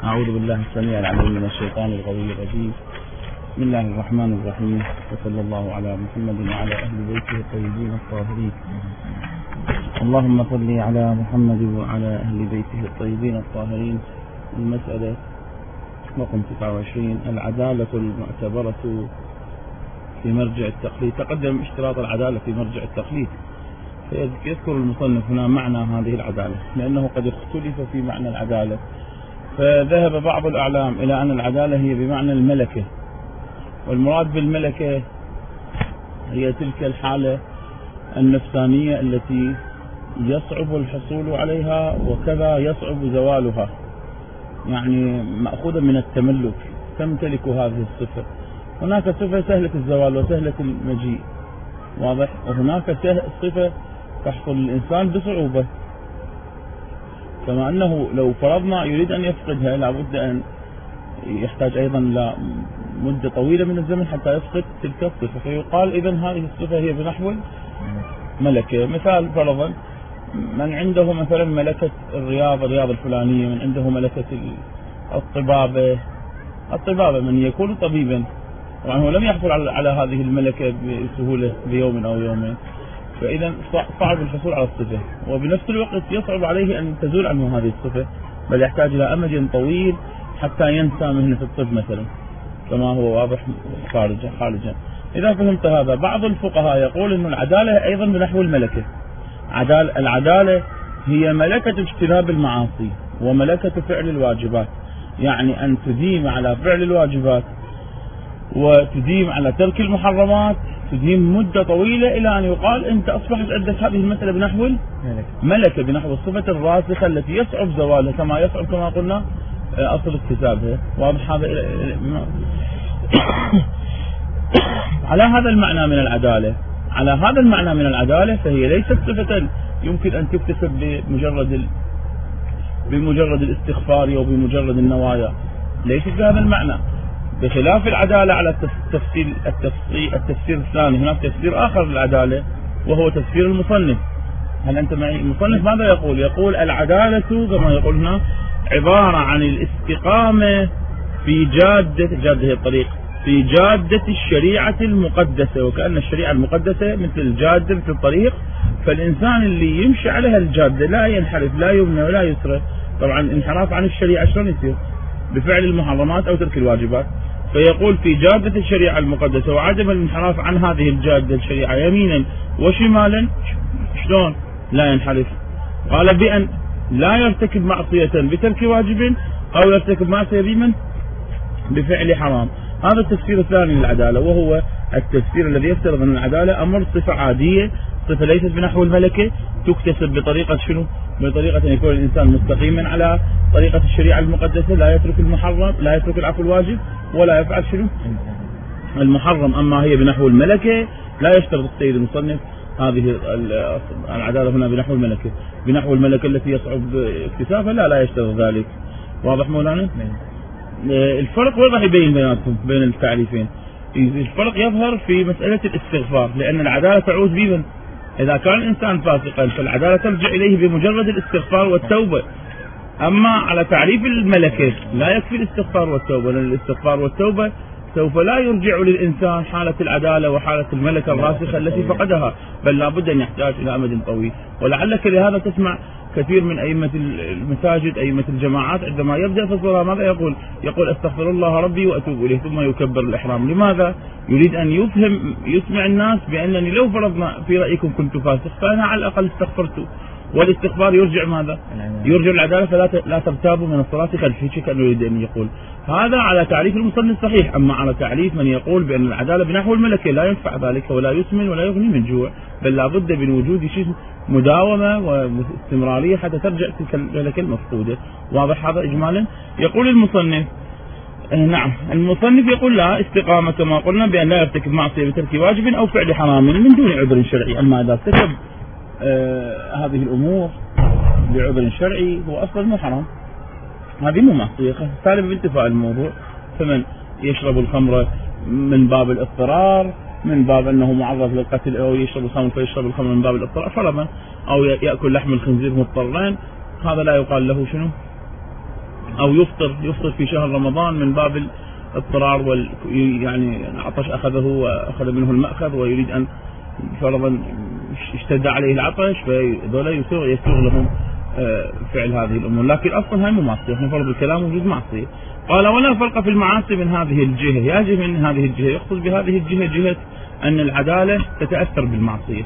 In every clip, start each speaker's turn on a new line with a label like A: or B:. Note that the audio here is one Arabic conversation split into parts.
A: أعوذ بالله السميع العليم من الشيطان الغوي الرجيم. بسم الله الرحمن الرحيم، وصلى الله على محمد وعلى أهل بيته الطيبين الطاهرين. اللهم صل على محمد وعلى أهل بيته الطيبين الطاهرين. المسألة رقم 29، العدالة المعتبرة في مرجع التقليد. تقدم اشتراط العدالة في مرجع التقليد، فيذكر المصنف هنا معنى هذه العدالة، لأنه قد اختلف في معنى العدالة. فذهب بعض الأعلام إلى أن العدالة هي بمعنى الملكة، والمراد بالملكة هي تلك الحالة النفسانية التي يصعب الحصول عليها وكذا يصعب زوالها، يعني مأخوذة من التملك، تمتلك هذه الصفة. هناك صفة سهلة الزوال وسهلة المجيء، واضح، وهناك صفة تحصل الإنسان بصعوبة، كما أنه لو فرضنا يريد أن يفقدها لابد أن يحتاج أيضا لمدة طويلة من الزمن حتى يفقد تلك الصفة، فيقال إذن هذه الصفة هي بنحو ملكة. مثال فرضا من عنده مثلا ملكة الرياضة الفلانية، من عنده ملكة الطبابة من يكون طبيبا، طبعا هو لم يحصل على هذه الملكة بسهولة بيوم أو يومين، فإذا صعب الحصول على الصفة، وبنفس الوقت يصعب عليه أن تزول عنه هذه الصفة، بل يحتاج إلى أمد طويل حتى ينسى مهنة الطب مثلا، كما هو واضح خارجا. إذا فهمت هذا، بعض الفقهاء يقول أن العدالة أيضا بنحو الملكة. العدالة هي ملكة اجتناب المعاصي وملكة فعل الواجبات، يعني أن تديم على فعل الواجبات وتديم على ترك المحرمات، تديم مدة طويلة إلى أن يقال أنت أصبحت عندك هذه المسألة بنحو ملكة، بنحو الصفة الراسخة التي يصعب زوالها، كما يصعب كما قلنا أصل اكتسابها. واضح هذا؟ على هذا المعنى من العدالة، فهي ليست صفة يمكن أن تكتسب بمجرد الاستغفار أو بمجرد النوايا، ليست بهذا المعنى، بخلاف العدالة على التفسير الثاني. هناك تفسير آخر للعدالة وهو تفسير المصنف. هل أنت معي؟ المصنف ماذا يقول؟ يقول العدالة كما يقول هنا عبارة عن الاستقامة في جادة هي الطريق، في جادة الشريعة المقدسة، وكأن الشريعة المقدسة مثل الجادة مثل الطريق، فالإنسان اللي يمشي عليها الجادة لا ينحرف لا يمنى ولا يسرى. طبعا انحراف عن الشريعة شلون يصير؟ بفعل المحرمات أو ترك الواجبات. فيقول في جادة الشريعة المقدسة، وعدم الانحراف عن هذه الجادة الشريعة يمينا وشمالا، شلون لا ينحرف؟ قال بأن لا يرتكب معصية بترك واجب أو يرتكب معصية بفعل حرام. هذا التفسير الثاني للعدالة، وهو التفسير الذي يفترض أن العدالة أمر صفة عادية، صفة ليست بنحو الملكة، تكتسب بطريقة شنو؟ بطريقة أن يكون الإنسان مستقيما على طريقة الشريعة المقدسة، لا يترك المحرم، لا يترك العفو الواجب، ولا يفعل شنو؟ المحرم. أما هي بنحو الملكة لا يشترط السيد المصنف هذه العدالة هنا بنحو الملكة، بنحو الملكة التي يصعب اكتسابها لا يشترط ذلك. واضح مولانا؟ الفرق واضح يبين بيناتهم بين التعريفين. الفرق يظهر في مسألة الاستغفار، لأن العدالة تعود بمن؟ إذا كان الإنسان فاسقا فالعدالة ترجع إليه بمجرد الاستغفار والتوبة. أما على تعريف الملكة لا يكفي الاستغفار والتوبة، لأن الاستغفار والتوبة سوف لا يرجع للإنسان حالة العدالة وحالة الملكة الراسخة التي فقدها، بل لابد أن يحتاج إلى أمد طويل. ولعلك لهذا تسمع كثير من أئمة المساجد، أئمة الجماعات، عندما يبدأ في الصلاة ماذا يقول؟ يقول أستغفر الله ربي وأتوب إليه، ثم يكبر الإحرام. لماذا؟ يريد أن يسمع الناس بأنني لو فرضنا في رأيكم كنت فاسق فأنا على الأقل استغفرت. والاستغفار يرجع ماذا؟ يرجع العدالة، فلا ترتابوا من الصلاة خلفي، كأنه يريد أن يقول. هذا على تعريف المصنف صحيح. أما على تعريف من يقول بأن العدالة بنحو الملكة لا ينفع ذلك ولا يسمن ولا يغني من جوع، بل لابد من وجود شيء مداومة واستمرارية حتى ترجع تلك الملكة المفقودة. واضح هذا إجمالا؟ يقول المصنف نعم، المصنف يقول لا استقامة كما قلنا بأن لا يرتكب معصية بترك واجب أو فعل حرام من دون عذر شرعي. أما إذا ارتكب هذه الأمور بعذر شرعي هو أصلا مو حرام، هذه مو معصية، سالب بانتفاء الموضوع. فمن يشرب الخمر من باب الاضطرار، من باب أنه معرض للقتل، أو يشرب الخمر فيشرب الخمر من باب الاضطرار فرضا، أو يأكل لحم الخنزير مضطرين، هذا لا يقال له شنو؟ أو يفطر في شهر رمضان من باب الاضطرار يعني العطش أخذه وأخذ منه المأخذ ويريد أن فرضا اشتد عليه العطش، فذولا يسوغ لهم فعل هذه الأمور، لكن أصلا هاي مو معصية، احنا فرض الكلام وجود معصية. قال ولا فرق في المعاصي من هذه الجهة، يجب من هذه الجهة، يقصد بهذه الجهة جهة أن العدالة تتأثر بالمعصية.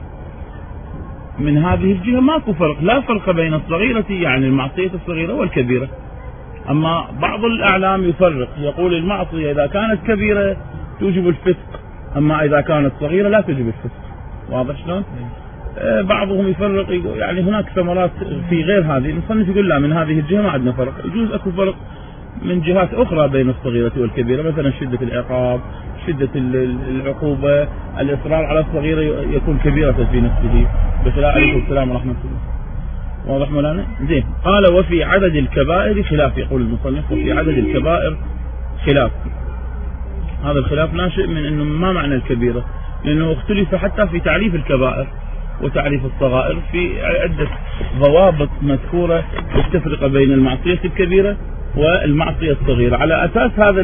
A: من هذه الجهة ماكو فرق، لا فرق بين الصغيرة يعني المعصية الصغيرة والكبيرة. أما بعض الأعلام يفرق، يقول المعصية إذا كانت كبيرة توجب الفسق، أما إذا كانت صغيرة لا توجب الفسق. واضح شلون؟ بعضهم يفرق، يعني هناك ثمرات في غير هذه، المصنف يقول لا من هذه الجهة ما عندنا فرق، يجوز أكو فرق من جهات أخرى بين الصغيرة والكبيرة، مثلا شدة العقاب، شدة العقوبة، الإصرار على الصغيرة يكون كبيرة في نفسه. بس لا عليكم السلام ورحمة الله. واضح مولانا؟ زين. قال وفي عدد الكبائر خلاف، يقول المصنف وفي عدد الكبائر خلاف. هذا الخلاف ناشئ من انه ما معنى الكبيرة، لانه اختلف حتى في تعريف الكبائر وتعريف الصغائر، في عدة ضوابط مذكورة التفرقة بين المعصية الكبيرة والمعصية الصغيرة. على أساس هذا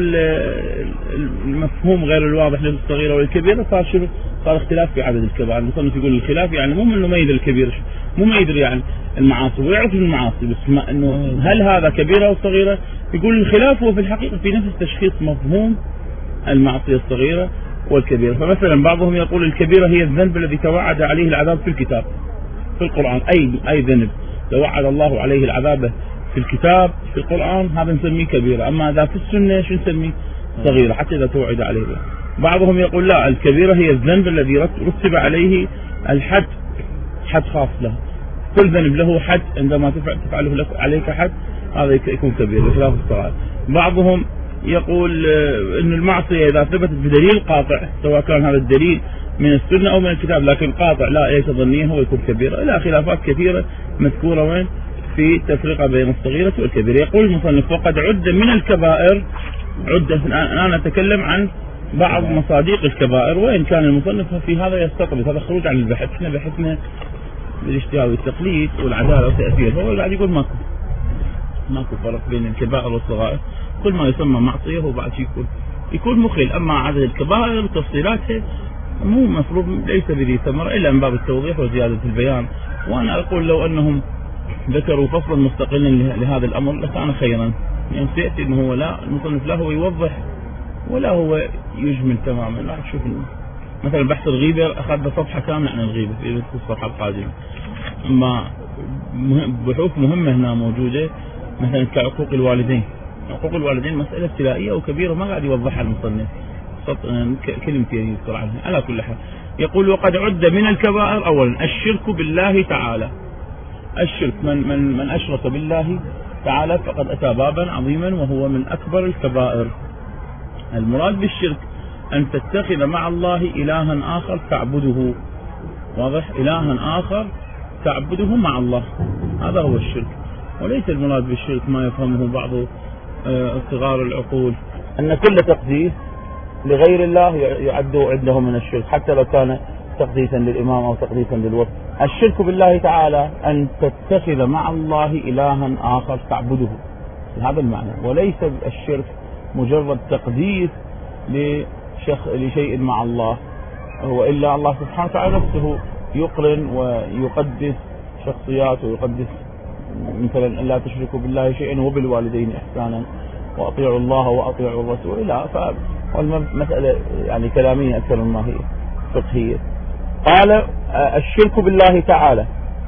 A: المفهوم غير الواضح للصغيرة والكبيرة صار اختلاف في عدد الكبائر. المصنف يقول الخلاف يعني مو انه ما يدري الكبير، مو ما يدري يعني المعاصي، ويعرف المعاصي، بس ما انه هل هذا كبيرة او صغيرة. يقول الخلاف هو في الحقيقة في نفس تشخيص مفهوم المعصية الصغيرة والكبيرة. فمثلا بعضهم يقول الكبيرة هي الذنب الذي توعد عليه العذاب في الكتاب، في القرآن، أي ذنب توعد الله عليه العذاب في الكتاب في القرآن هذا نسميه كبيرة، أما إذا في السنة شو نسميه؟ صغيرة، حتى إذا توعد عليه. بعضهم يقول لا، الكبيرة هي الذنب الذي رتب عليه الحد، حد خاص له، كل ذنب له حد، عندما تفعله عليك حد هذا يكون كبير بخلاف الصغائر. بعضهم يقول أن المعصية إذا ثبتت بدليل قاطع، سواء كان هذا الدليل من السنة أو من الكتاب، لكن قاطع لا ليس ظنيا، هو يكون كبيرة. إلى خلافات كثيرة مذكورة وين في تفرقة بين الصغيرة والكبيرة. يقول المصنف وقد عد من الكبائر، أنا أتكلم عن بعض مصادق الكبائر، وإن كان المصنف في هذا يستطرد، هذا خروج عن البحث، احنا بحثنا بالاجتهاد والتقليد والعدالة والتأثير، هو قاعد يقول ماكو فرق بين الكبائر والصغائر، كل ما يسمى معصية هو بعد يكون مخل. أما عدد الكبائر وتفصيلاتها مو مفروض، ليس بذي ثمرة إلا من باب التوضيح وزيادة البيان. وأنا أقول لو أنهم ذكروا فصلا مستقلا لهذا الأمر لكان خيرا، يعني سيأتي أنه هو لا المصنف لا هو يوضح ولا هو يجمل تماما. لا تشوف مثلا بحث الغيبة أخذ صفحة كاملة عن الغيبة في الصفحة القادمة. أما بحوث مهمة هنا موجودة، مثلا كعقوق الوالدين. عقوق الوالدين مسألة ابتلائية وكبيرة ما قاعد يوضحها المصنف، كلمتين يذكر عنها. على كل حال يقول وقد عد من الكبائر أولا الشرك بالله تعالى. الشرك من أشرك بالله تعالى فقد أتى بابا عظيما وهو من أكبر الكبائر. المراد بالشرك أن تتخذ مع الله إلها آخر تعبده، واضح؟ إلها آخر تعبده مع الله، هذا هو الشرك. وليس المراد بالشرك ما يفهمه بعض صغار العقول أن كل تقديس لغير الله يعد عنده من الشرك، حتى لو كان تقديسا للإمام أو تقديسا للوثن. الشرك بالله تعالى أن تتخذ مع الله إلها آخر تعبده، هذا المعنى. وليس الشرك مجرد تقديس لشيء مع الله، هو إلا الله سبحانه وتعالى نفسه يقرن ويقدس شخصيات، ويقدس مثلا لا تشركوا بالله شيئا وبالوالدين إحسانا وأطيعوا الله وأطيعوا الرسول. لا، فالمسألة يعني كلامية أكثر مما هي فقهية. قال الشرك بالله تعالى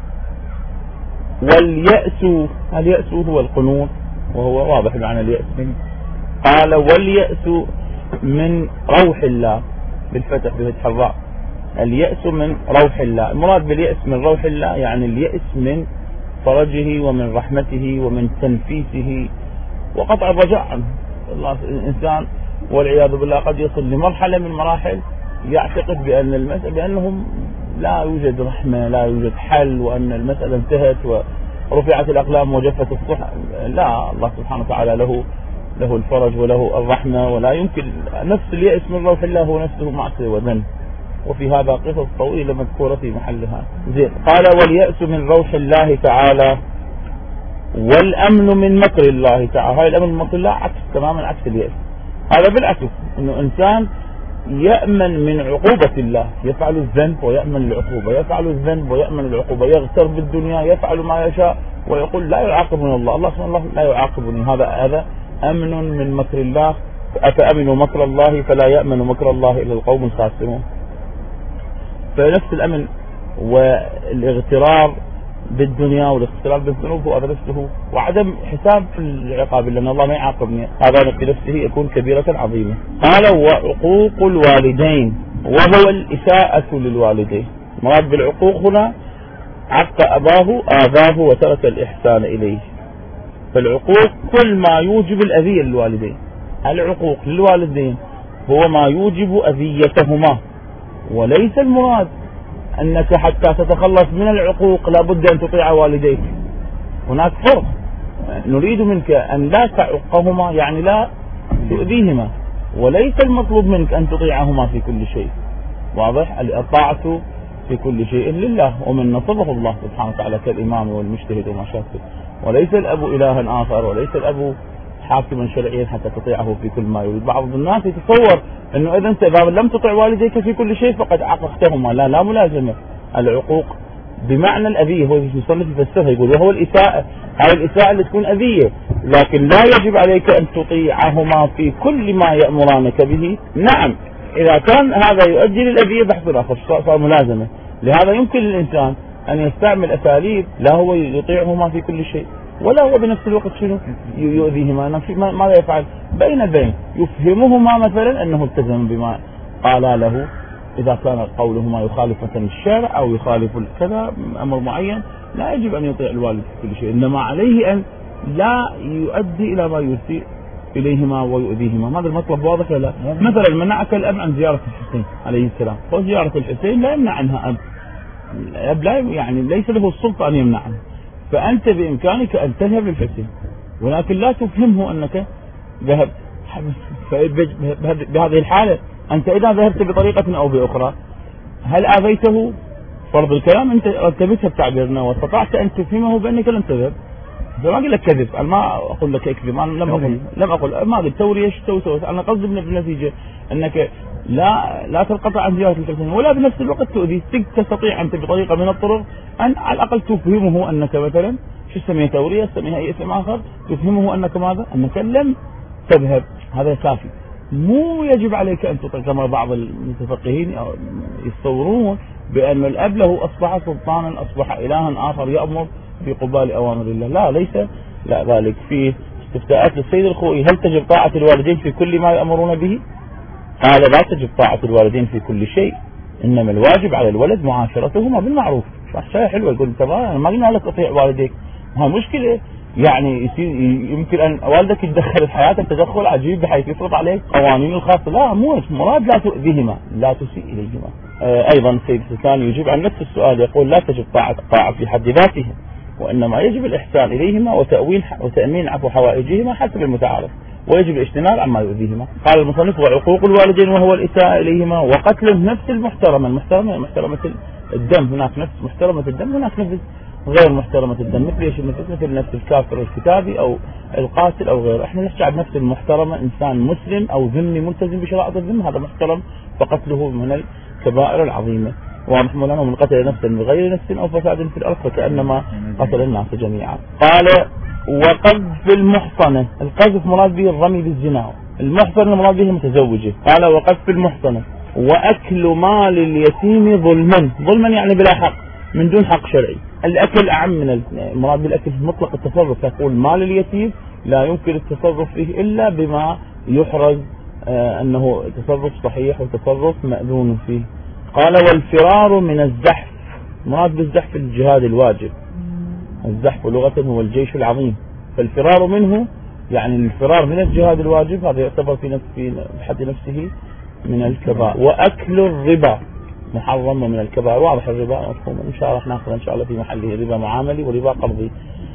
A: واليأس، اليأس هو القنوط وهو واضح معنى اليأس منه. قال واليأس من روح الله بالفتح بفتح الراء، اليأس من روح الله. المراد باليأس من روح الله يعني اليأس من فرجه ومن رحمته ومن تنفيسه وقطع الرجاء عنه. الإنسان والعياذ بالله قد يصل لمرحلة من مراحل يعتقد بأنهم لا يوجد رحمة، لا يوجد حل، وأن المسألة انتهت ورفعت الأقلام وجفت الصحف. لا، الله سبحانه وتعالى له الفرج وله الرحمة، ولا يمكن. نفس اليأس من روح الله هو نفسه معصية وذنب، وفي هذا قصص طويلة مذكورة في محلها. زين. قال واليأس من روح الله تعالى والأمن من مكر الله تعالى. هاي الأمن من مكر الله عكس تماما، عكس اليأس. هذا بالعكس، إنه إنسان يأمن من عقوبة الله، يفعل الذنب ويأمن العقوبة، يفعل الذنب ويأمن العقوبة، يغتر بالدنيا، يفعل ما يشاء ويقول لا يعاقبني الله سبحانه لا يعاقبني. هذا أمن من مكر الله. أفأمنوا مكر الله فلا يأمن مكر الله إلا القوم الخاسرون. فنفس الأمن والاغترار بالدنيا والاغترار بالذنوب هو نفسه، وعدم حساب العقاب لأن الله ما يعاقبني، هذا في نفسه يكون كبيرة عظيمة. قال وعقوق الوالدين وهو الإساءة للوالدين. مراد بالعقوق هنا عق أباه آذاه وترك الإحسان إليه. فالعقوق كل ما يوجب الأذية للوالدين. العقوق للوالدين هو ما يوجب أذيتهما، وليس المراد أنك حتى تتخلص من العقوق لابد أن تطيع والديك. هناك فرق، نريد منك أن لا تعقهما يعني لا تؤذيهما، وليس المطلوب منك أن تطيعهما في كل شيء. واضح؟ الطاعة في كل شيء لله، ومن نصبه الله سبحانه وتعالى كالإمام والمجتهد وما شابه. وليس الأب إلها آخر، وليس الأب حاكما شرعيا حتى تطيعه في كل ما يريد. بعض الناس يتصور أنه إذا أنت لم تطع والديك في كل شيء فقد عققتهما. لا ملازمة. العقوق بمعنى الأذية، هو المصنف يفسرها يقول وهو الإساءة. هاي الإساءة اللي تكون أذية، لكن لا يجب عليك أن تطيعهما في كل ما يأمرانك به. نعم إذا كان هذا يؤدي للأذية بحث آخر صار ملازمة. لهذا يمكن للإنسان أن يستعمل أساليب لا هو يطيعهما في كل شيء ولا هو بنفس الوقت شنو يؤذيهما. ماذا يفعل؟ بين يفهمهما مثلا أنه التزم بما قال له، إذا كان قولهما يخالف مثلا الشرع أو يخالف كذا أمر معين لا يجب أن يطيع الوالد في كل شيء، إنما عليه أن لا يؤدي إلى ما يسيء إليهما ويؤذيهما. هذا المطلب واضح ولا؟ مثلا منعك الأب عن زيارة الحسين عليه السلام، وزيارة الحسين لا يمنع عنها أب. الأب لا يعني ليس له السلطة أن يمنع عنها، فأنت بإمكانك أن تذهب للحسين، ولكن لا تفهمه أنك ذهبت. بهذه الحالة أنت إذا ذهبت بطريقة أو بأخرى هل آذيته؟ فرض الكلام أنت رتبتها بتعبيرنا واستطعت أن تفهمه بأنك لم تذهب. ما أقول لك كذب، أنا ما أقول لك اكذب، أنا لم أقول ما قلت توري ايش تسوي. أنا قصدي بالنتيجة أنك لا تنقطع عن زيارة الحسين ولا بنفس الوقت تؤذي. تستطيع أنت بطريقة من الطرق أن على الأقل تفهمه أنك مثلا شو اسمها تورية، اسمها أي اسم آخر، تفهمه أنك ماذا؟ أنك لم تذهب. هذا كافي. مو يجب عليك أن تطيع كما بعض المتفقهين يتصورون بأن الأب له أصبح سلطانا، أصبح إلها آخر يأمر في قبال أوامر الله. لا، ليس لا ذلك. في استفتاءات للسيد الخوئي هل تجب طاعة الوالدين في كل ما يأمرون به؟ قال لا تجب طاعة الوالدين في كل شيء، إنما الواجب على الولد معاشرتهما بالمعروف. شيء حلو يقول ترى ما قلنا لك أطيع والديك، ها مشكلة يعني يمكن أن والدك يتدخل في حياتك تدخل عجيب بحيث يفرض عليك قوانين الخاصة. لا، مو مراد لا تؤذيهما، لا تسيء إليهما. أيضا السيد الثاني يجيب عن نفس السؤال يقول لا تجب طاعة في حد ذاتها، وإنما يجب الإحسان إليهما وتأمين عفو حوائجهما حسب المتعارف، ويجب الاجتناب عما يؤذيهما. قال المصنف وعقوق الوالدين وهو الإساءة إليهما وقتلهم نفس المحترمة. محترمة الدم، هناك نفس محترمة الدم، هناك نفس غير محترمة الدم. مثل نفس الكافر الكتابي أو القاتل أو غيره. احنا نحكي عن نفس المحترمة، إنسان مسلم أو ذمي ملتزم بشرائط الذمة، هذا محترم فقتله من الكبائر العظيمة. ومحمول عنه من قتل نفسا بغير نفس أو فساد في الأرض فكأنما قتل الناس جميعا. قال وقذف المحصنة. القذف مراد به الرمي بالزنا، المحصنة مراد به المتزوجة. قال وقذف المحصنة وأكل مال اليتيم ظلما يعني بلا حق، من دون حق شرعي. الأكل أعم من المراد بالأكل مطلق التصرف. يقول مال اليتيم لا يمكن التصرف فيه إلا بما يحرز أنه تصرف صحيح وتصرف مأذون فيه. قال والفرار من الزحف. مراد بالزحف الجهاد الواجب. الزحف لغة هو الجيش العظيم، فالفرار منه يعني الفرار من الجهاد الواجب، هذا يعتبر في حد نفسه من الكبائر. وأكل الربا محرم من الكبائر. واضح الربا مفهوم إن شاء الله راح ناخذ إن شاء الله في محله ربا معاملي وربا قرضي.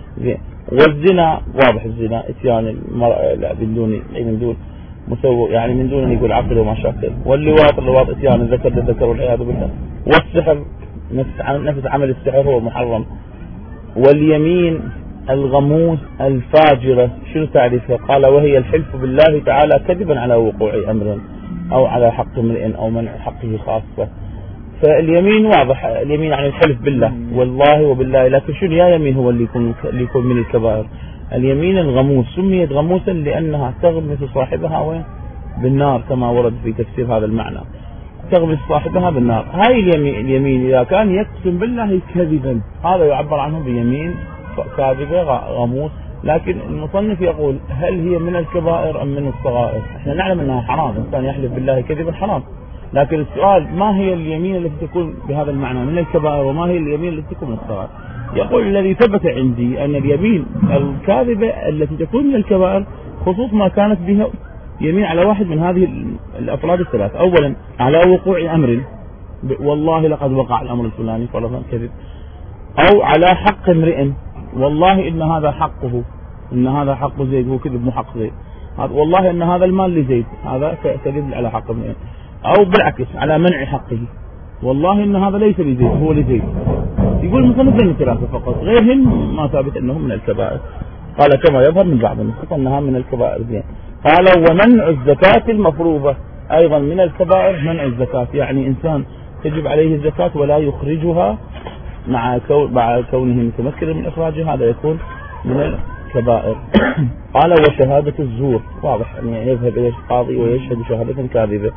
A: والزنا واضح الزنا اتيان المرأة من دون مسوق يعني من دون أن يقول عقل وما شاكل. واللواط اتيان الذكر للذكر والعياذ بالله. والسحر نفس عمل السحر هو محرم. واليمين الغموس الفاجرة شنو تعريفها؟ قال وهي الحلف بالله تعالى كذبا على وقوع أمر أو على حق امرئ أو منع حقه خاصة. فاليمين واضح، اليمين عن الحلف بالله والله وبالله، لكن شنو يا يمين هو اللي يكون من الكبائر؟ اليمين الغموس سميت غموسا لأنها تغمس صاحبها وين؟ بالنار، كما ورد في تفسير هذا المعنى، تغمس صاحبها بالنار. هاي اليمين إذا كان يقسم بالله كذبا هذا يعبر عنه بيمين كاذبة غموس. لكن المصنف يقول هل هي من الكبائر أم من الصغائر؟ احنا نعلم أنها حرام، الإنسان يحلف بالله كذبا حرام، لكن السؤال ما هي اليمين التي تكون بهذا المعنى من الكبائر وما هي اليمين التي تكون من الصغائر؟ يقول الذي ثبت عندي أن اليمين الكاذبة التي تكون من الكبائر خصوص ما كانت بها يمين على واحد من هذه الأفراد الثلاث. أولا على وقوع أمر، والله لقد وقع الأمر الفلاني فرضا كذب، أو على حق امرئ، والله إن هذا حقه، إن هذا حق زيد، هو كذب مو حق زيد، والله إن هذا المال لزيد، هذا كذب على حق امرئ. أو بالعكس على منع حقه، والله إن هذا ليس لزيد هو لزيد. يقول المصنف بين الثلاثة فقط، غيرهن ما ثابت أنهم من الكبائر. قال كما يظهر من بعض النصوص أنها من الكبائر زين. قال ومنع الزكاة المفروضة أيضا من الكبائر، منع الزكاة يعني إنسان تجب عليه الزكاة ولا يخرجها مع كونه متمكنا من إخراجها، هذا يكون من الكبائر. قال وشهادة الزور واضح يعني يذهب إلى القاضي ويشهد شهادة كاذبة،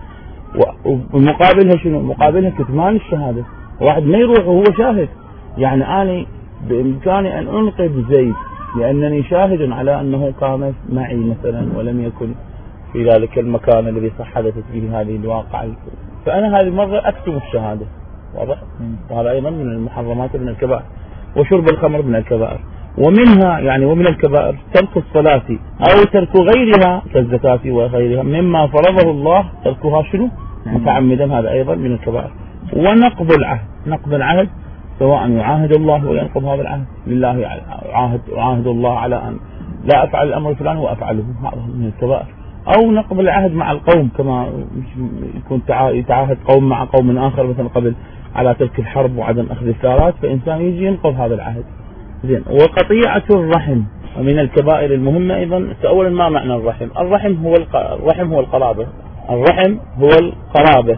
A: ومقابلها شنو؟ مقابلها كتمان الشهادة، واحد ما يروح وهو شاهد، يعني أنا بإمكاني أن أنقذ زيد لأنني شاهد على أنه قام معي مثلا ولم يكن في ذلك المكان الذي حدثت به هذه الواقعة، فأنا هذه المرة أكتم الشهادة، واضح؟ وهذا أيضا من المحرمات من الكبائر. وشرب الخمر من الكبائر، ومنها يعني ومن الكبائر ترك الصلاة أو ترك غيرها كالزكاة وغيرها مما فرضه الله، تركها شنو؟ متعمدا، هذا أيضا من الكبائر. ونقض العهد، نقض العهد سواء يعاهد الله وينقض هذا العهد لله، عاهد الله على أن لا أفعل الأمر الفلاني وأفعله، هذا من الكبائر. أو نقض العهد مع القوم، كما يكون يتعاهد قوم مع قوم آخر مثلا قبل على ترك الحرب وعدم أخذ الثارات، فإنسان يجي ينقض هذا العهد. زين. وقطيعة الرحم ومن الكبائر المهمة أيضا. أولا ما معنى الرحم؟ الرحم هو القرابة، الرحم هو القرابة،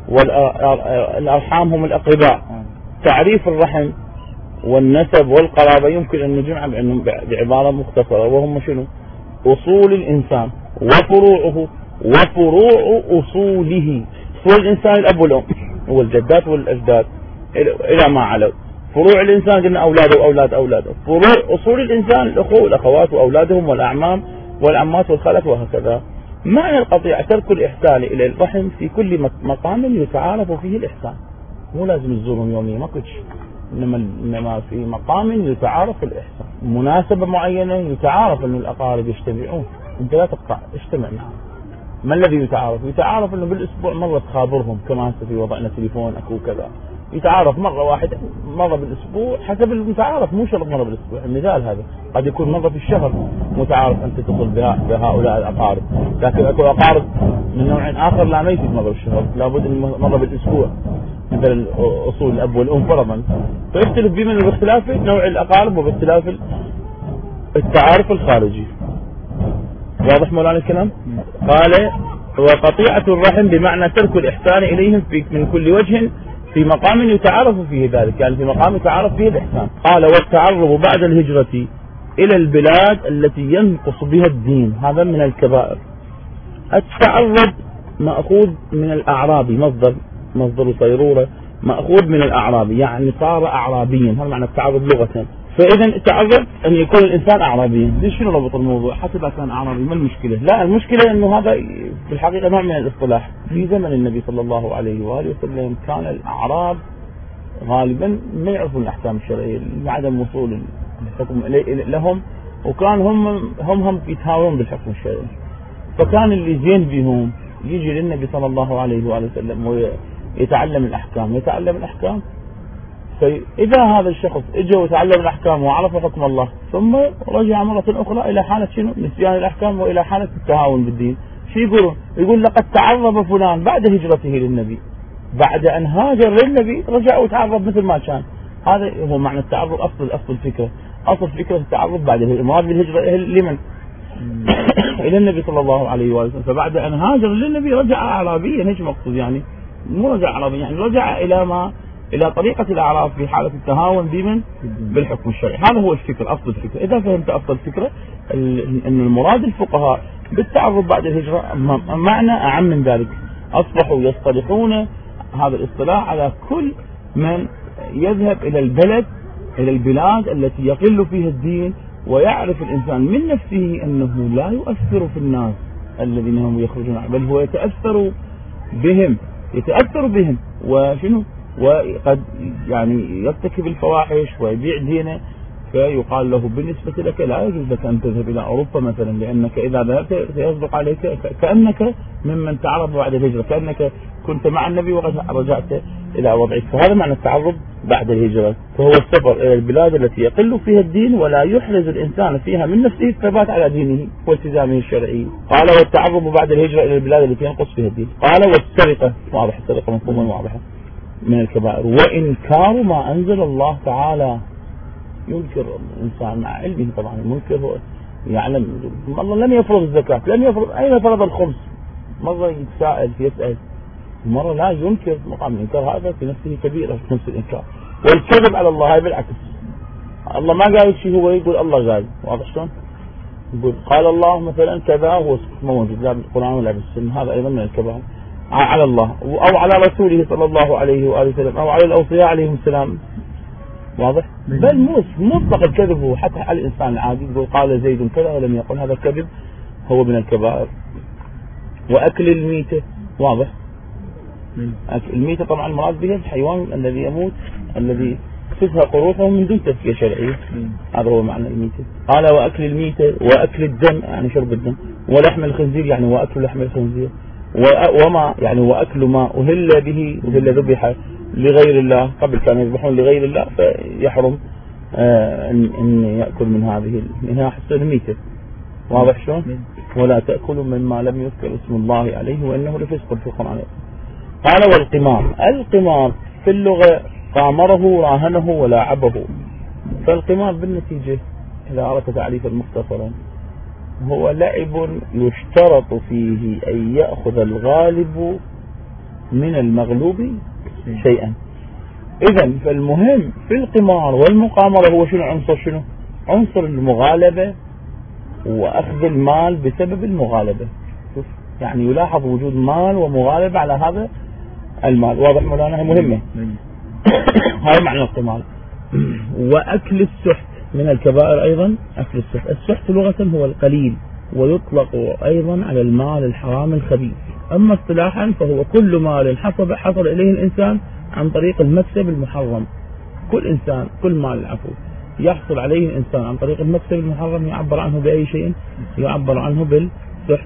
A: والأرحام هم الأقرباء. تعريف الرحم والنسب والقرابة يمكن أن نجمع بعبارة مختصرة، وهم شنو؟ أصول الإنسان وفروعه وفروع أصوله. أصول الإنسان الأب والأم والجدات والأجداد إلى ما علوا. فروع الإنسان قلنا أولاده وأولاد أولاده. فروع أصول الإنسان الأخوة والأخوات وأولادهم والأعمام والعمات والخالات وهكذا. معنى القطيعة ترك الإحسان إلى الرحم في كل مقام يتعارف فيه الإحسان، مو لازم تزورهم يوميا ما كنتش، إنما في مقام يتعارف الإحسان، مناسبة معينة يتعارف أن الأقارب يجتمعون، أنت لا تقطع، اجتمع معهم. ما الذي يتعارف؟ يتعارف أنه بالأسبوع مرة تخابرهم، كما هسه في وضعنا تليفون أكو كذا، يتعارف مرة واحدة مرة بالأسبوع حسب المتعارف، مو شرط مرة بالأسبوع. المثال هذا قد يكون مرة في الشهر متعارف أن تتصل بهؤلاء الأقارب، لكن أكو أقارب من نوع آخر لا ما يفيد مرة بالشهر، لابد مرة بالأسبوع، مثل أصول الأب والأم فرضا، فيختلف بمن باختلاف نوع الأقارب وباختلاف التعارف الخارجي. واضح مولانا الكلام؟ قال وقطيعة الرحم بمعنى ترك الإحسان إليهم من كل وجه في مقام يتعارف فيه ذلك، يعني في مقام يتعارف فيه الإحسان. قال والتعرض بعد الهجرة إلى البلاد التي ينقص بها الدين، هذا من الكبائر. التعرض مأخوذ من الأعرابي، مصدر صيرورة مأخوذ من الأعرابي، يعني صار أعرابيا، هذا معنى التعرض لغة. فإذا التعرض أن يكون الإنسان أعرابيا. ليش شنو ربط الموضوع؟ حتى إذا كان أعرابي ما المشكلة؟ لا، المشكلة أنه هذا في الحقيقة نوع من الاصطلاح. في زمن النبي صلى الله عليه وآله وسلم كان الأعراب غالبا ما يعرفون الأحكام الشرعية لعدم وصول الحكم لهم، وكان هم يتهاونون بالحكم الشرعي. فكان اللي زين بهم يجي للنبي صلى الله عليه وآله وسلم ويتعلم الأحكام. فإذا هذا الشخص اجى وتعلم الأحكام وعرف حكم الله ثم رجع مرة أخرى إلى حالة شنو؟ نسيان الأحكام وإلى حالة التهاون بالدين، شو يقولون؟ يقول لقد تعرض فلان بعد هجرته للنبي، بعد أن هاجر للنبي رجع وتعرض مثل ما كان. هذا هو معنى التعرض. أصل الفكرة أصل فكرة التعرض بعد المراد بالهجرة لمن؟ إلى النبي صلى الله عليه وسلم. فبعد أن هاجر للنبي رجع أعرابيا، ايش مقصود يعني؟ مو رجع أعرابيا، يعني رجع إلى طريقة الأعراب في حالة التهاون بمن؟ بالحكم الشرعي. هذا هو الفكر، أصل الفكرة. إذا فهمت أصل الفكرة أن المراد الفقهاء بالتعرض بعد الهجرة معنى أعم من ذلك. أصبحوا يصطلحون هذا الاصطلاح على كل من يذهب إلى البلاد التي يقل فيها الدين، ويعرف الإنسان من نفسه أنه لا يؤثر في الناس الذين هم يخرجون، بل هو يتأثر بهم وشنو، وقد يعني يرتكب الفواحش ويبيع دينه. فيقال له بالنسبة لك لا يجوز لك أن تذهب إلى أوروبا مثلا، لأنك إذا ذهبت سيصدق عليك كأنك ممن تعرض بعد الهجرة، كأنك كنت مع النبي وقد رجعت إلى وضعك. فهذا معنى التعرض بعد الهجرة، فهو السفر إلى البلاد التي يقل فيها الدين ولا يحرز الإنسان فيها من نفسه الثبات على دينه والتزامه الشرعي. قال والتعرض بعد الهجرة إلى البلاد التي ينقص فيها الدين. قال والسرقة، واضح السرقة مفهوما واضحة، من الكبائر. وإنكار ما أنزل الله تعالى، ينكر الإنسان مع علمه طبعا، المنكر هو يعلم الله لم يفرض الزكاة، لم يفرض، أين فرض الخمس؟ مرة يسأل، مرة لا ينكر. مقام الإنكار هذا في نفسه كبيرة، في نفس الإنكار. والكذب على الله هاي بالعكس، الله ما قال شيء هو يقول الله قال، واضح شلون؟ يقول قال الله مثلا كذا، هو موجود لا بالقرآن ولا بالسنة، هذا أيضا من الكبائر على الله أو على رسوله صلى الله عليه وآله وسلم أو على الأوصياء عليهم السلام، واضح؟ بل مطلق الكذب هو حتى على الإنسان العادي، يقول قال زيد كذا ولم يقل، هذا الكذب هو من الكبائر. وأكل الميتة، واضح؟ الميتة طبعا المراد بها الحيوان الذي يموت، الذي تزهق روحه من دون تزكية شرعية، هذا هو معنى الميتة. قال وأكل الميتة وأكل الدم، يعني شرب الدم. ولحم الخنزير، يعني وأكل لحم الخنزير. وما يعني وأكل ما أهل ذبح لغير الله، قبل كانوا يذبحون لغير الله فيحرم أن يأكل من هذه حسن الميتة، واضح شلون؟ ولا تأكلوا مما لم يذكر اسم الله عليه وإنه لفسق في القرآن. قال والقمار، القمار في اللغة قامره راهنه ولاعبه. فالقمار بالنتيجة إذا أردت تعريفا مختصرا هو لعب يشترط فيه أن يأخذ الغالب من المغلوب شيئا. إذن فالمهم في القمار والمقامرة هو شنو؟ عنصر المغالبة وأخذ المال بسبب المغالبة. يعني يلاحظ وجود مال ومغالبة على هذا المال، واضح مولانا؟ مهمة. هذا معنى القمار. وأكل السحت من الكبائر أيضا، أكل السحت. السحت لغة هو القليل، ويطلق أيضا على المال الحرام الخبيث. أما اصطلاحا فهو كل مال حصل إليه الإنسان عن طريق المكسب المحرم. كل مال يحصل عليه الإنسان عن طريق المكسب المحرم يعبر عنه بأي شيء؟ يعبر عنه بالسحت،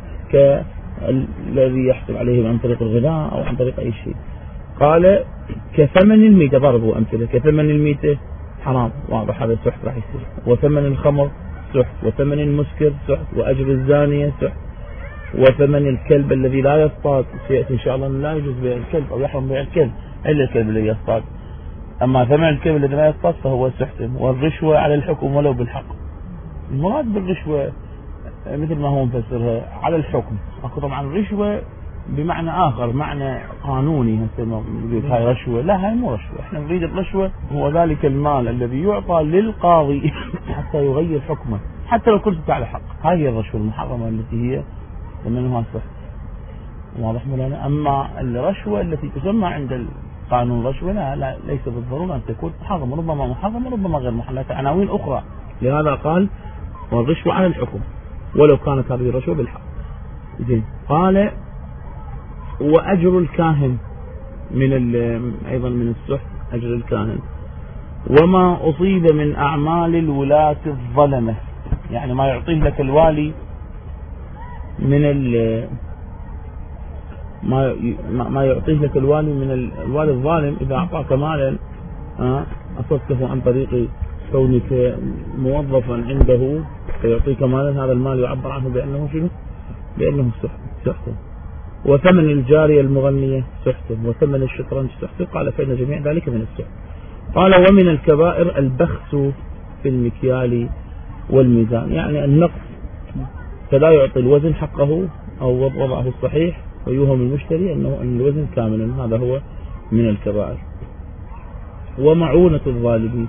A: كالذي يحصل عليه عن طريق الغذاء أو عن طريق أي شيء. قال كثمن الميتة، ضربوا أمثلة. كثمن الميتة حرام، واضح، هذا سحت راح يصير. وثمن الخمر سحت، وثمن المسكر سحت، وأجر الزانية سحت، وثمن الكلب الذي لا يصطاد، سيأتي إن شاء الله لا يجوز بيع الكلب أو يحرم بيع الكلب إلا الكلب الذي يصطاد. أما ثمن الكلب الذي لا يصطاد فهو سحت. والرشوة على الحكم ولو بالحق. المراد بالرشوة مثل ما هو مفسرها على الحكم. أكو طبعا الرشوة بمعنى آخر، معنى قانوني، هاي رشوة. لا، هاي مو رشوة. احنا نريد الرشوة هو ذلك المال الذي يعطى للقاضي حتى يغير حكمه، حتى لو كنت على حق. هاي الرشوة المحرمة التي هي ثمنها سحت، واضح مولانا؟ أما الرشوة التي تسمى عند القانون رشوة لا، ليس بالضرورة أن تكون محرمة، ربما محرمة وربما غير محرمة، عناوين أخرى. لهذا قال والرشوة على الحكم ولو كانت هذه الرشوة بالحق. قال وأجر الكاهن أيضا من السحت، أجر الكاهن. وما أصيب من أعمال الولاة الظلمة، يعني ما يعطيه لك الوالي من ما يعطيه لك الوالي من الوالي الظالم. إذا أعطاك مالا أصبته عن طريق كونك موظفا عنده فيعطيك مالا، هذا المال يعبر عنه بأنه شنو؟ بأنه سحت. وثمن الجارية المغنية سحت، وثمن الشطرنج سحت. قال فإن جميع ذلك من السحت. قال ومن الكبائر البخس في المكيال والميزان، يعني النقص فلا يعطي الوزن حقه أو وضعه الصحيح ويوهم المشتري أن الوزن كاملا، هذا هو من الكبائر. ومعونة الظالمين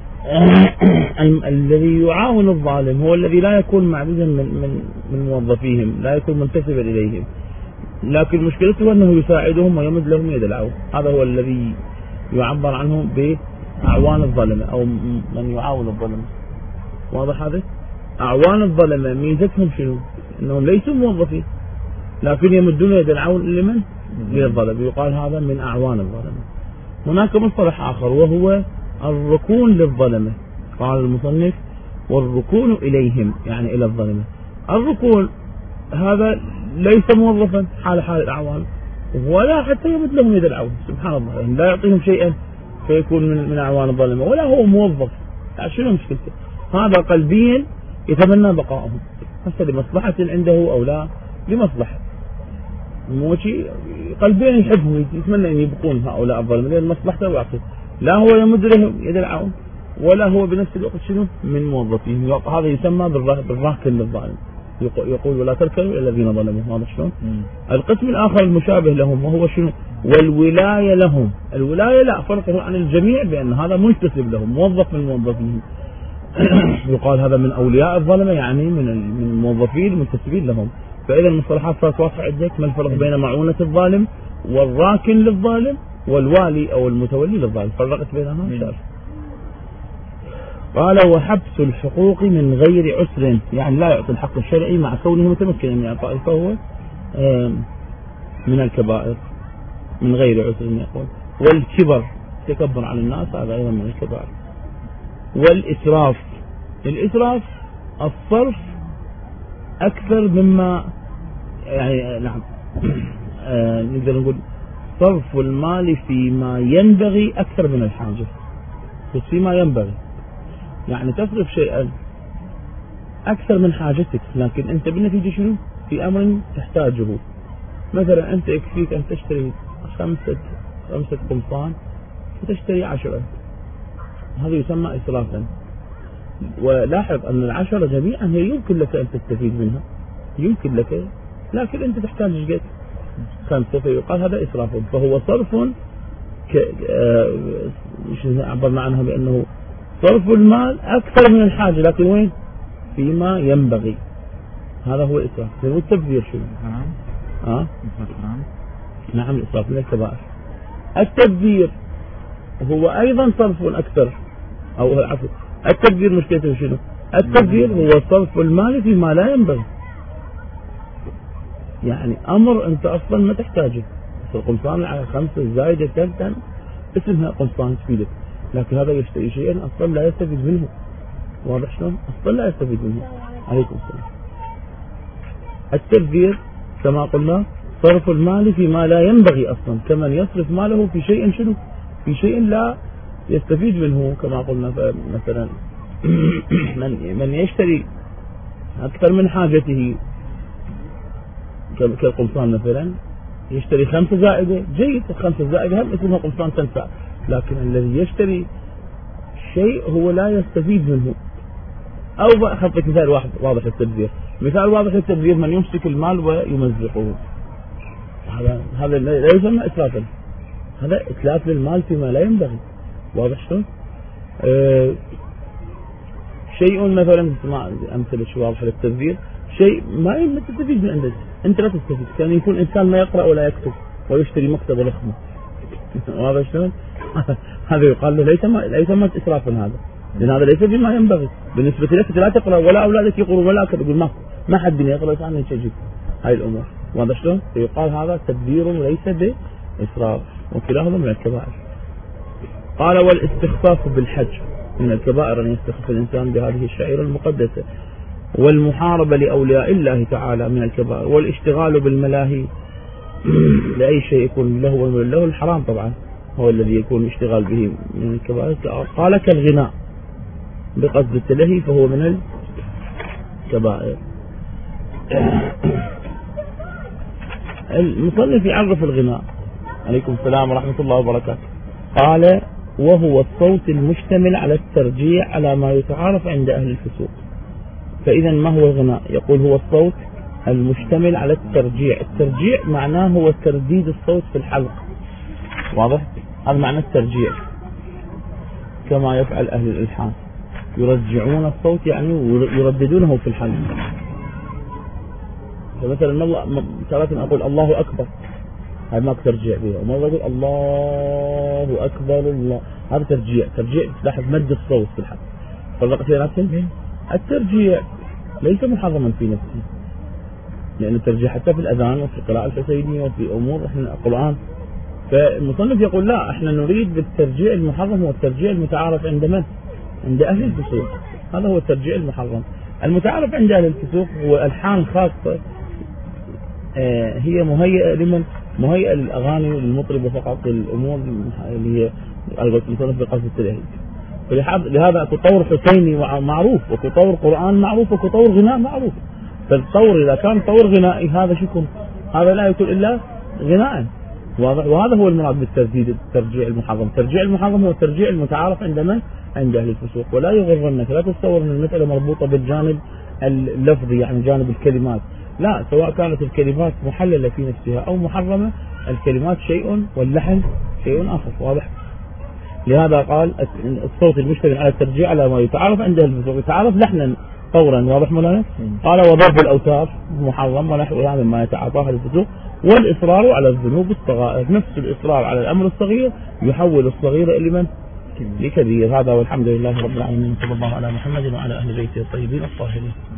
A: الذي يعاون الظالم هو الذي لا يكون معدودا من موظفيهم، لا يكون منتسبا إليهم، لكن مشكلته أنه يساعدهم ويمد لهم يد العون، هذا هو الذي يعبر عنه بأعوان الظلمة أو من يعاون الظلمة. واضح هذا؟ أعوان الظلمة ميزتهم شنو؟ أنهم ليسوا موظفين لكن يمدون يد العون لمن؟ للظلم، يقال هذا من أعوان الظلمة. هناك مصطلح آخر وهو الركون للظلمة، قال المصنف والركون إليهم يعني إلى الظلمة. الركون هذا ليس موظفا حال الأعوان ولا حتى يمد لهم يد العون، سبحان الله، يعني لا يعطيهم شيئا فيكون من أعوان الظلمة ولا هو موظف، شنو مشكلته؟ هذا قلبيا يتمنى بقائهم، حتى لمصلحة عنده أو لا لمصلحة، مو شيء قلبيا يحبهم يتمنى أن يبقون هؤلاء الظلمة لأن مصلحته وعقله، لا هو يمد لهم يد العون ولا هو بنفس الوقت شنو من موظفين. هذا يسمى بالراكن للظالم، يقول ولا تركنوا إلى الذين ظلموا. هذا شلون؟ القسم الآخر المشابه لهم وهو شنو؟ والولاية لهم. الولاية لا فرق عن الجميع بأن هذا منتسب لهم، موظف من موظفين يقال هذا من أولياء الظلمة، يعني من الموظفين المنتسبين لهم. فإذا المصطلحات صارت واضحة عندك، ما الفرق بين معونة الظالم والراكن للظالم والوالي أو المتولي للظالم، فرقت بينهما شر. قال وحبس الحقوق من غير عسر، يعني لا يعطي الحق الشرعي مع كونه متمكنا من إعطائه، فهو من الكبائر من غير عسر يقول. والكبر تكبر على الناس، هذا أيضا من الكبائر. والإسراف، الإسراف الصرف أكثر مما يعني نعم نقدر نقول صرف المال فيما ينبغي أكثر من الحاجة، بس فيما ينبغي يعني تصرف شيئا أكثر من حاجتك، لكن أنت بالنتيجة شنو؟ في أمر تحتاجه. مثلا أنت يكفيك أن تشتري 5 قمصان وتشتري 10، هذا يسمى إسرافا. ولاحظ أن ال10 جميعا هي يمكن لك أن تستفيد منها، يمكن لك، لكن أنت تحتاج قد 5، فيقال هذا إسراف. فهو صرف عبرنا عنها بأنه صرف المال أكثر من الحاجة، لكن وين؟ فيما ينبغي، هذا هو الإسراف. والتبذير شنو؟ نعم الإسراف من الكبائر. التبذير هو أيضا صرف أكثر، أو عفوا التبذير مشكلته شنو؟ التبذير هو صرف المال فيما لا ينبغي، يعني أمر أنت أصلا ما تحتاجه. القمصان على 5 زايدة ثالثا اسمها قمصان تفيدك، لكن هذا يشتري شيئا أصلا لا يستفيد منه. واضح شلون؟ أصلا لا يستفيد منه. عليكم السلام. التبذير كما قلنا صرف المال فيما لا ينبغي أصلا، كمن يصرف ماله في شيء شنو؟ في شيء لا يستفيد منه، كما قلنا مثلا من يشتري أكثر من حاجته كالقمصان مثلا، يشتري 5 زائدة، جيد، 5 زائدة هم اسمها قمصان تنفع، لكن الذي يشتري شيء هو لا يستفيد منه. أو أعطيك مثال واحد واضح التبذير، مثال واضح التبذير من يمسك المال ويمزقه، هذا لا يسمى إسرافا، هذا إتلاف للمال فيما لا ينبغي. واضح شلون؟ شيء مثلا أمثلة شو واضحة للتبذير، شيء ما تستفيد من عندك، أنت لا تستفيد، كان يكون إنسان ما يقرأ ولا يكتب ويشتري مكتبة ضخمة. واضح شلون؟ هذا يقال له لا يسمى إسرافا، هذا لأن هذا ليس بما ينبغي بالنسبة لك، لا تقرأ ولا أولادك يقرون ولا أكل، يقول ما حد يقرأ ثاني يشجع هاي الأمور. واضح شلون؟ فيقال هذا تبذير وليس بإسراف، وكلاهما من الكبائر. قال والاستخفاف بالحج من الكبائر، أن يستخف الإنسان بهذه الشعيرة المقدسة. والمحاربة لأولياء الله تعالى من الكبائر. والاشتغال بالملاهي لأي شيء يكون له الحرام طبعا هو الذي يكون الاشتغال به من الكبائر. قال كالغناء بقصد التلهي فهو من الكبائر. المصنف يعرف الغناء. عليكم السلام ورحمة الله وبركاته. قال وهو الصوت المشتمل على الترجيع على ما يتعارف عند أهل الفسوق. فإذا ما هو الغناء؟ يقول هو الصوت المشتمل على الترجيع. الترجيع معناه هو ترديد الصوت في الحلق، واضح؟ هذا معنى الترجيع، كما يفعل أهل الإلحان، يرجعون الصوت يعني يرددونه في الحلق. فمثلا تارة أقول الله أكبر، هذا ما ترجيع به، ومرة أقول الله أكبر الله، هذا ترجيع. ترجيع تلاحظ مد الصوت في الحلق. فرقت بيناتهم؟ الترجيع ليس محرما في نفسه، لأن الترجيع حتى في الأذان وفي القراءة الحسينية وفي أمور إحنا القرآن. فالمصنف يقول لا، إحنا نريد بالترجيع المحرم هو الترجيع المتعارف عند من؟ عند أهل الفسوق. هذا هو الترجيع المحرم. المتعارف عند أهل الفسوق هو ألحان خاصة هي مهيئة لمن؟ مهيئة للأغاني وللمطرب فقط، للأمور اللي هي المصنف بقصد التلهيج. لهذا اكو طور حسيني معروف، واكو طور قرآن معروف، واكو طور غناء معروف. فالطور إذا كان طور غنائي هذا شكل، هذا لا يكون إلا غناء، واضح؟ وهذا هو المراد بالترديد الترجيع المحرم. الترجيع المحرم هو الترجيع المتعارف عند من؟ عند أهل الفسوق. ولا يغرنك، لا تتصور أن المسألة مربوطة بالجانب اللفظي، يعني جانب الكلمات، لا، سواء كانت الكلمات محللة في نفسها أو محرمة، الكلمات شيء واللحن شيء آخر، واضح؟ لهذا قال الصوت المشتمل على الترجيع على ما يتعارف عند أهل الفسوق، يتعارف لحنا طورا، واضح مولانا؟ قال وضرب الأوتار محرم ونحوها مما يتعاطاها الفسوق، والإصرار على الذنوب الصغائر. نفس الإصرار على الأمر الصغير يحول الصغير إلى من؟ لكبير. هذا والحمد لله رب العالمين، صلى الله على محمد وعلى أهل بيته الطيبين الطاهرين.